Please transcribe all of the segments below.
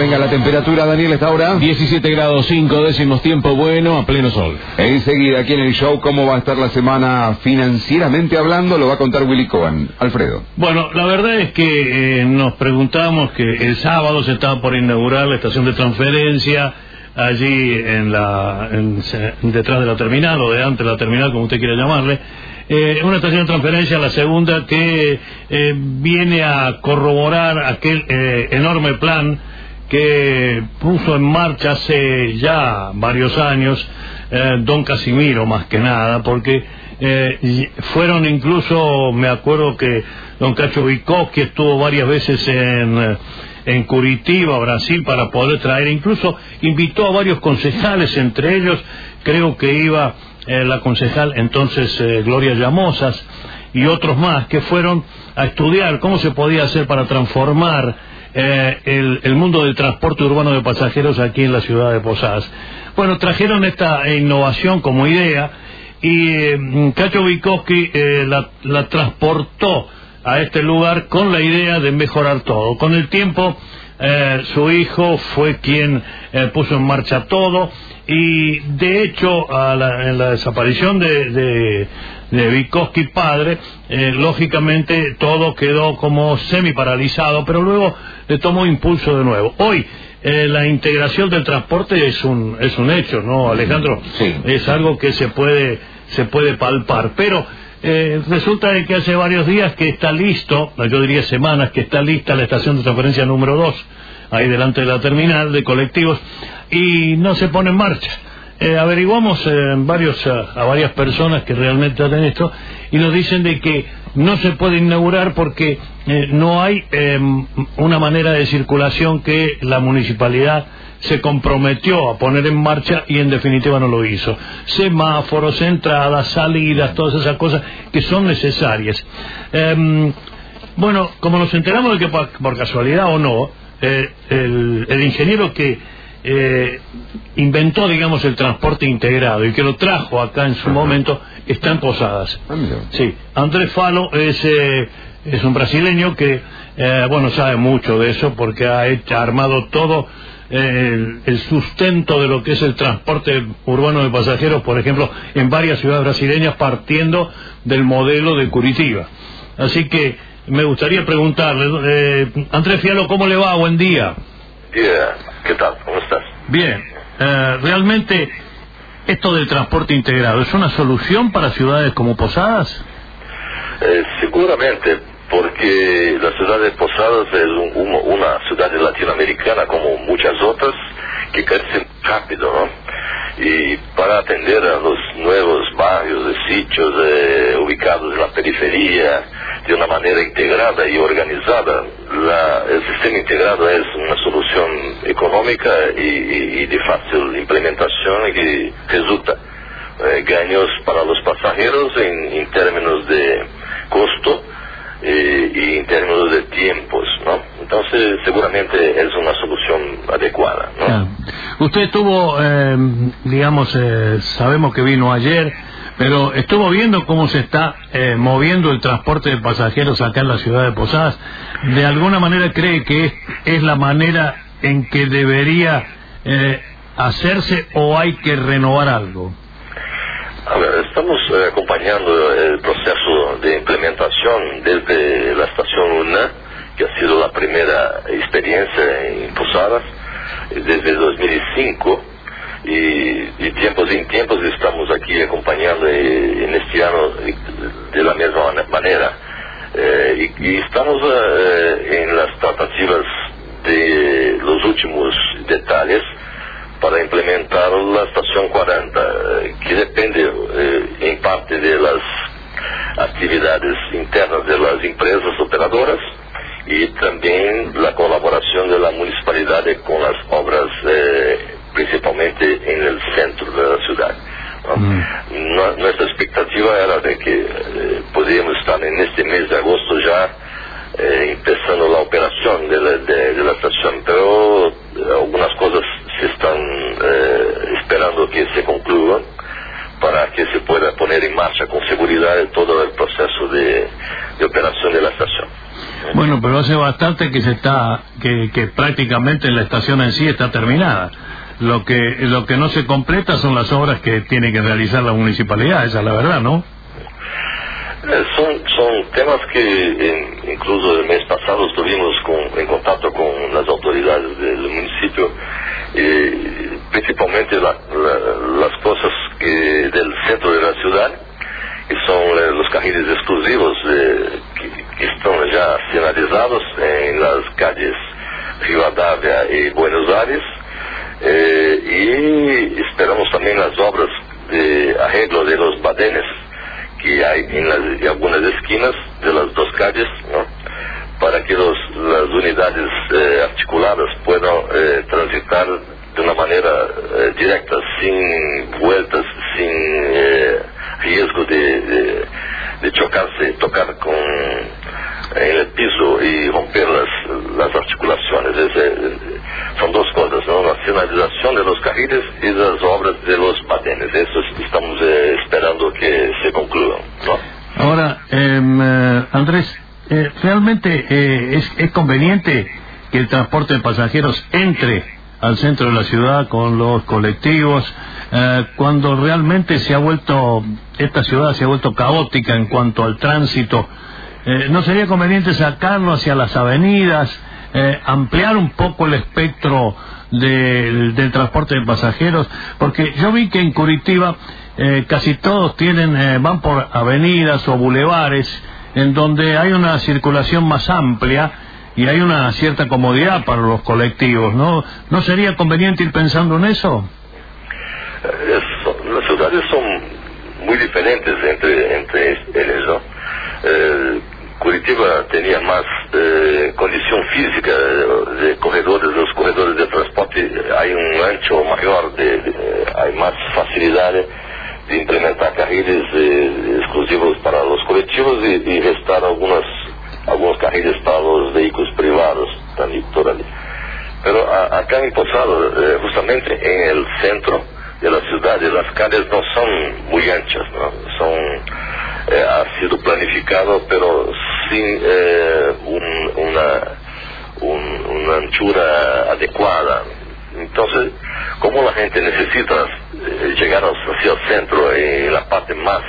Venga, la temperatura, Daniel, esta hora 17 grados 5 décimos, tiempo bueno, a pleno sol. Enseguida, aquí en el show, cómo va a estar la semana financieramente hablando, lo va a contar Willy Cohen. Alfredo. Bueno, la verdad es que nos preguntamos que el sábado se estaba por inaugurar la estación de transferencia allí detrás de la terminal, o delante de la terminal, como usted quiera llamarle. Una estación de transferencia, la segunda, que viene a corroborar aquel enorme plan que puso en marcha hace ya varios años don Casimiro, más que nada, porque fueron incluso, me acuerdo que don Cacho Bukowski estuvo varias veces en Curitiba, Brasil, para poder traer, incluso invitó a varios concejales, entre ellos creo que iba la concejal entonces Gloria Llamosas y otros más, que fueron a estudiar cómo se podía hacer para transformar el mundo del transporte urbano de pasajeros aquí en la ciudad de Posadas. Bueno, trajeron esta innovación como idea y Cacho Bukowski la transportó a este lugar con la idea de mejorar todo. Con el tiempo su hijo fue quien puso en marcha todo, y de hecho en la desaparición de Bukowski padre, lógicamente todo quedó como semi paralizado, pero luego le tomó impulso de nuevo. Hoy la integración del transporte es un hecho, ¿no, Alejandro? Sí. Es algo que se puede palpar, pero resulta de que hace varios días que está listo, yo diría semanas, que está lista la estación de transferencia número 2, ahí delante de la terminal de colectivos, y no se pone en marcha. Averiguamos a varias personas que realmente hacen esto, y nos dicen de que no se puede inaugurar porque no hay una manera de circulación que la municipalidad se comprometió a poner en marcha, y en definitiva no lo hizo. Semáforos, entradas, salidas, todas esas cosas que son necesarias. Bueno, como nos enteramos de que por casualidad o no, el ingeniero que inventó, digamos, el transporte integrado y que lo trajo acá en su momento, está en Posadas. Sí, Andrés Falo es un brasileño que sabe mucho de eso, porque ha armado todo el sustento de lo que es el transporte urbano de pasajeros, por ejemplo, en varias ciudades brasileñas, partiendo del modelo de Curitiba. Así que me gustaría preguntarle, Andrés Fialo, ¿cómo le va? Buen día. ¿Qué tal? ¿Cómo estás? Bien. ¿Realmente esto del transporte integrado es una solución para ciudades como Posadas? Seguramente, porque la ciudad de Posadas es una ciudad latinoamericana como muchas otras, que crece rápido, ¿no? Y para atender a los nuevos barrios de sitios ubicados en la periferia de una manera integrada y organizada, el sistema integrado es una solución económica y de fácil implementación, que resulta ganhos para los pasajeros en términos de costo y en términos de tiempos, ¿no? Entonces seguramente es una solución adecuada, ¿no? Yeah. Usted estuvo, sabemos que vino ayer, pero estuvo viendo cómo se está moviendo el transporte de pasajeros acá en la ciudad de Posadas. ¿De alguna manera cree que es la manera en que debería hacerse, o hay que renovar algo? A ver, estamos acompañando el proceso de implementación desde la estación 1, que ha sido la primera experiencia en Posadas, desde 2005, y tiempos en tiempos estamos aquí acompañando en este año de la misma manera. Y estamos en las tratativas de los últimos detalles para implementar la estación 40, que depende en parte de las actividades internas de las empresas operadoras y también la colaboración de la municipalidad con las obras, principalmente en el centro de la ciudad, ¿no? Nuestra expectativa era de que podíamos estar en este mes de agosto ya empezando la operación de la estación, pero algunas cosas se están esperando que se concluyan para que se pueda poner en marcha con seguridad todo el proceso de operación de la estación. Bueno, pero hace bastante que que prácticamente la estación en sí está terminada. Lo que no se completa son las obras que tiene que realizar la municipalidad, esa es la verdad, ¿no? Son temas que incluso el mes pasado estuvimos en contacto con las autoridades del municipio, principalmente las cosas del centro de la ciudad, que son los carriles exclusivos que están ya finalizados en las calles Rivadavia y Buenos Aires, y esperamos también las obras de arreglo de los badenes que hay en algunas esquinas de las dos calles, ¿no? Para que las unidades articuladas puedan transitar de una manera directa, sin vueltas, sin riesgo de tocar en el piso y romper las articulaciones. Son dos cosas, ¿no? La finalización de los carriles y las obras de los badenes. Eso estamos esperando que se concluyan, ¿no? Ahora, Andrés, ¿realmente es conveniente que el transporte de pasajeros entre al centro de la ciudad con los colectivos, cuando realmente esta ciudad se ha vuelto caótica en cuanto al tránsito? ¿No sería conveniente sacarlo hacia las avenidas, ampliar un poco el espectro del transporte de pasajeros? Porque yo vi que en Curitiba casi todos van por avenidas o bulevares en donde hay una circulación más amplia y hay una cierta comodidad para los colectivos, ¿no? ¿No sería conveniente ir pensando en eso? Las ciudades son muy diferentes entre ellas, ¿no? Curitiba tenía más condición física de corredores, los corredores de transporte, hay un ancho mayor, hay más facilidad de implementar carriles exclusivos para los colectivos y restar algunos carriles para los vehículos privados también por allí. Pero acá en Posado, justamente en el centro de la ciudad, las calles no son muy anchas, ¿no? Ha sido planificado, pero sin una anchura adecuada. Entonces, como la gente necesita llegar hacia el centro, en la parte más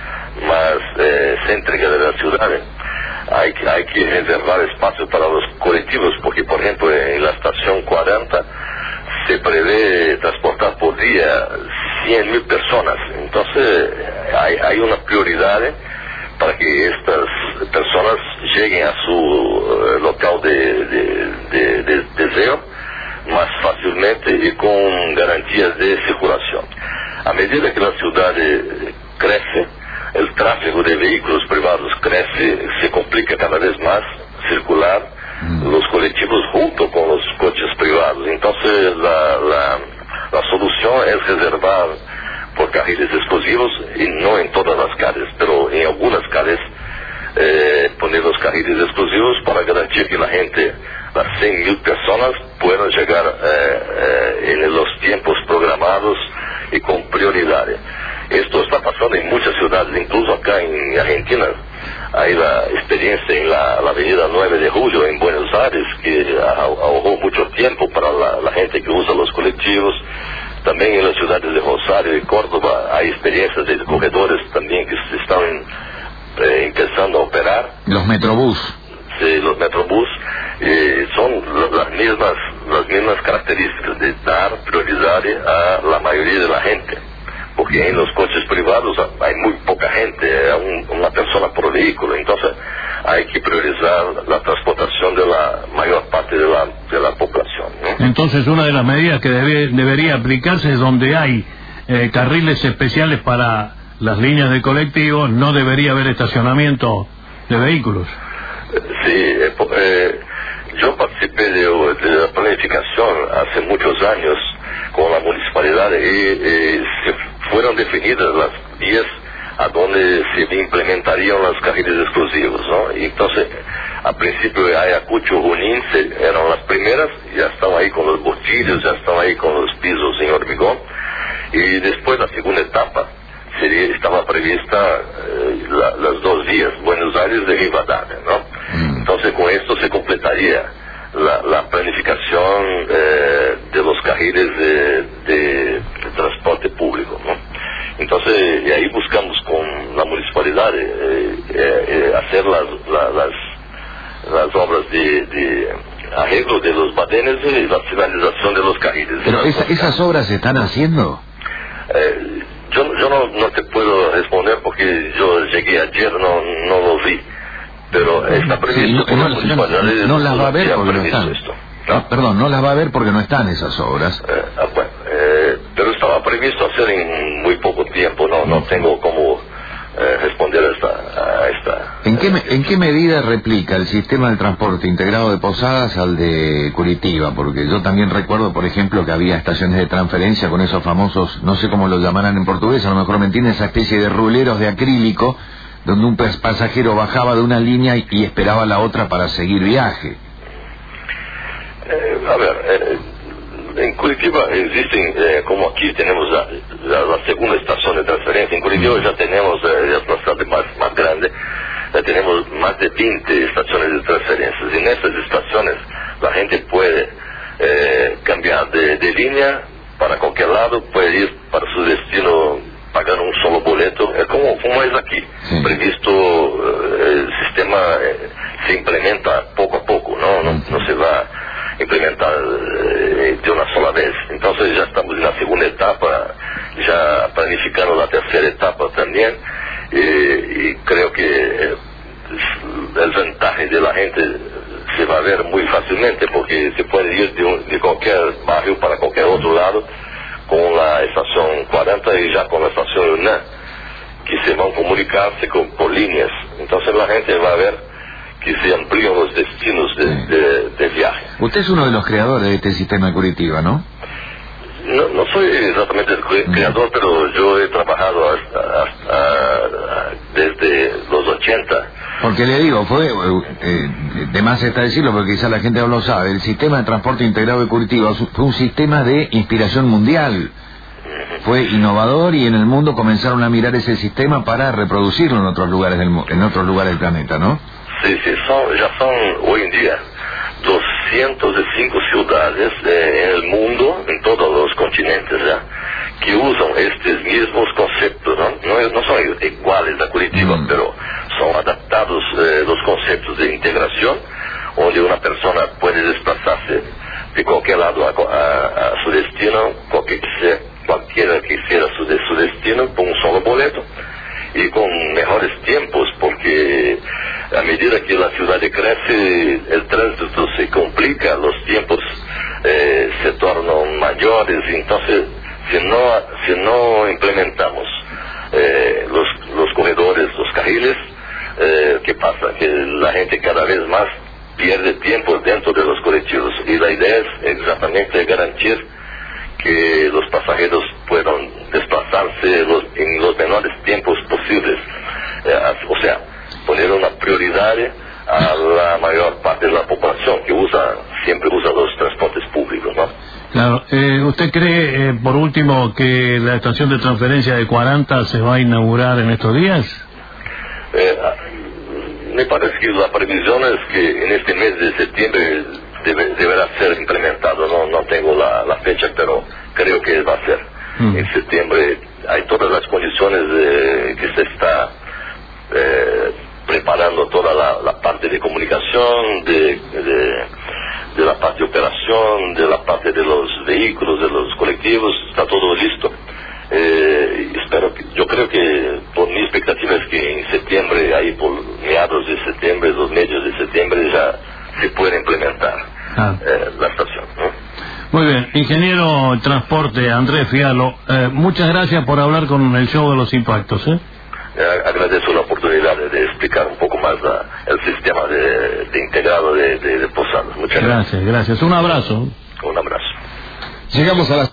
céntrica de la ciudad, hay que reservar espacio para los colectivos, porque por ejemplo en la estación 40 se prevé transportar por día 100.000 personas. Entonces hay una prioridad para que estas personas lleguen a su local de deseo más fácilmente y con garantías de circulación. A medida que la ciudad crece, el tráfico de vehículos privados crece, se complica cada vez más circular los colectivos junto con los coches privados. Entonces la solución es reservar por carriles exclusivos y no en todas las calles, pero en algunas calles poner los carriles exclusivos para garantir que la gente, las 100.000 personas, puedan llegar en los tiempos programados y con prioridad. Esto está pasando en muchas ciudades, incluso acá en Argentina. Hay la experiencia en la avenida 9 de Julio en Buenos Aires, que ahorró mucho tiempo para la gente que usa los colectivos. También en las ciudades de Rosario y Córdoba hay experiencias de corredores también que se están empezando a operar. Los Metrobús. Sí, los Metrobús son las mismas características de dar prioridad a la mayoría de la gente. Porque en los coches privados hay muy poca gente, una persona por vehículo, entonces hay que priorizar la transportación de la mayor parte de la población, ¿no? Entonces una de las medidas que debería aplicarse es donde hay carriles especiales para las líneas de colectivos, no debería haber estacionamiento de vehículos. Sí, yo participé de la planificación hace muchos años con la municipalidad y fueron definidas las vías a donde se implementarían los carriles exclusivos, ¿no? Entonces, a principio Ayacucho, Junín eran las primeras, ya estaban ahí con los botillos, ya estaban ahí con los pisos en hormigón, y después la segunda etapa estaba prevista las dos vías, Buenos Aires de Rivadavia, ¿no? Entonces con esto se completaría la planificación de los carriles de transporte público, ¿no? Entonces, y ahí buscamos con la municipalidad hacer las obras de arreglo de los badenes y la finalización de los carriles. Pero esas obras se están haciendo. Yo no te puedo responder porque yo llegué ayer, no lo vi. Pero está previsto por la municipalidad. No las va a ver porque no están. ¿No? Perdón, no las va a ver porque no están esas obras. Bueno, pero estaba previsto hacer en muy poco tiempo. No tengo cómo responder a esta. ¿En qué medida replica el sistema de transporte integrado de Posadas al de Curitiba? Porque yo también recuerdo, por ejemplo, que había estaciones de transferencia con esos famosos, no sé cómo lo llamarán en portugués, a lo mejor me entienden, esa especie de ruleros de acrílico donde un pasajero bajaba de una línea y esperaba la otra para seguir viaje. En Curitiba existen, como aquí tenemos la segunda estación de transferencia, en Curitiba ya tenemos, es bastante más grande, ya tenemos más de 20 estaciones de transferencias. Y en estas estaciones la gente puede cambiar de línea para cualquier lado, puede ir para su destino pagando un solo boleto, como es aquí. Sí. Previsto, el sistema se implementa poco a poco, no se va a implementar de una sola vez. Entonces ya estamos en la segunda etapa, ya planificando la tercera etapa también, y creo que el ventaja de la gente se va a ver muy fácilmente, porque se puede ir de cualquier barrio para cualquier otro lado con la estación 40 y ya con la estación UNA, que se van a comunicarse por líneas. Entonces la gente va a ver que se amplían los destinos de viaje. Usted es uno de los creadores de este sistema de Curitiba, ¿no? No soy exactamente el creador, pero yo he trabajado desde los 80. Porque le digo, fue, de más está decirlo, porque quizá la gente no lo sabe, el sistema de transporte integrado de Curitiba fue un sistema de inspiración mundial. Fue innovador y en el mundo comenzaron a mirar ese sistema para reproducirlo en otros lugares del planeta, ¿no? Sí, ya son hoy en día 205 ciudades en el mundo, en todos los continentes ya, que usan estos mismos conceptos, no son iguales a Curitiba, pero son adaptados los conceptos de integración, donde una persona puede desplazarse de cualquier lado a su destino, cualquiera que sea su destino, con un solo boleto y con mejores tiempos, porque a medida que la ciudad crece, el tránsito se complica, los tiempos se tornan mayores. Entonces, si no implementamos los corredores, los carriles, ¿qué pasa? Que la gente cada vez más pierde tiempo dentro de los colectivos, y la idea es exactamente garantir que los pasajeros puedan desplazarse en los menores tiempos posibles, o sea, poner una prioridad a la mayor parte de la población que siempre usa los transportes públicos, ¿no? Claro. ¿Usted cree, por último, que la estación de transferencia de 40 se va a inaugurar en estos días? Me parece que la previsión es que en este mes de septiembre deberá ser implementado. No tengo la fecha, pero creo que va a ser. En septiembre hay todas las condiciones que se está preparando, toda la parte de comunicación, de la parte de operación, de la parte de los vehículos, de los colectivos, está todo listo. Yo creo que por mi expectativa es que en septiembre, ahí por mediados de septiembre, los medios de septiembre, ya se puede implementar la estación, ¿no? Muy bien, ingeniero transporte Andrés Fialo, muchas gracias por hablar con el show de los impactos. Agradezco la oportunidad de explicar un poco más el sistema de integrado de Posadas. Muchas gracias. Gracias. Un abrazo. Un abrazo. Llegamos a las